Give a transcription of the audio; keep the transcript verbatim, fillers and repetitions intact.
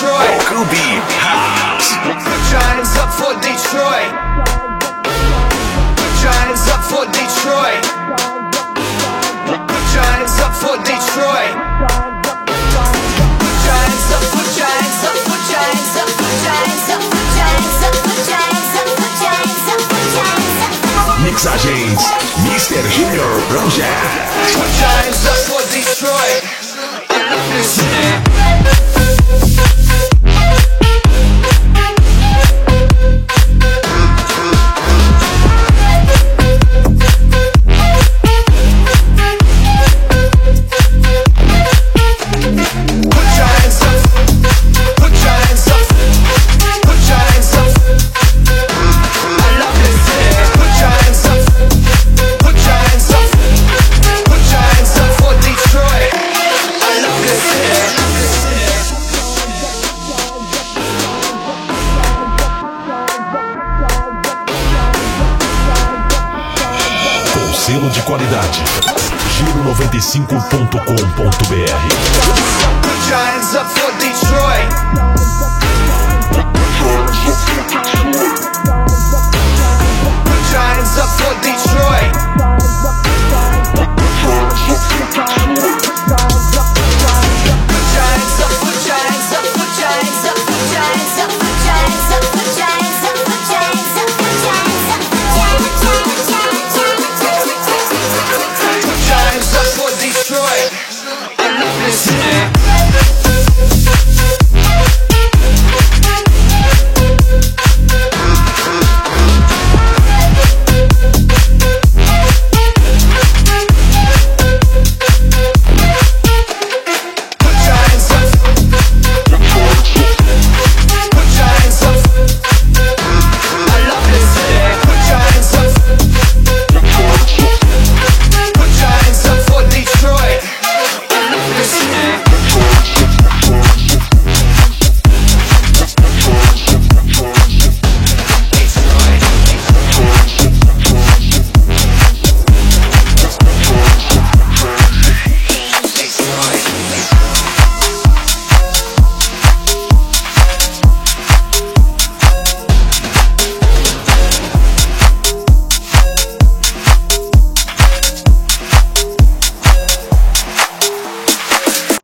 Detroit. Clube House. Put your hands up for Detroit. Put your hands up for Detroit. Put your hands up for Detroit. Put your hands up, put your hands up, put your hands up, put your hands up, put your hands up, put your hands up, put your hands up, put your hands up. Mixagens mister Junior Project. Put your hands up for Detroit. I love this city. Selo de qualidade Giro noventa e cinco ponto com ponto br.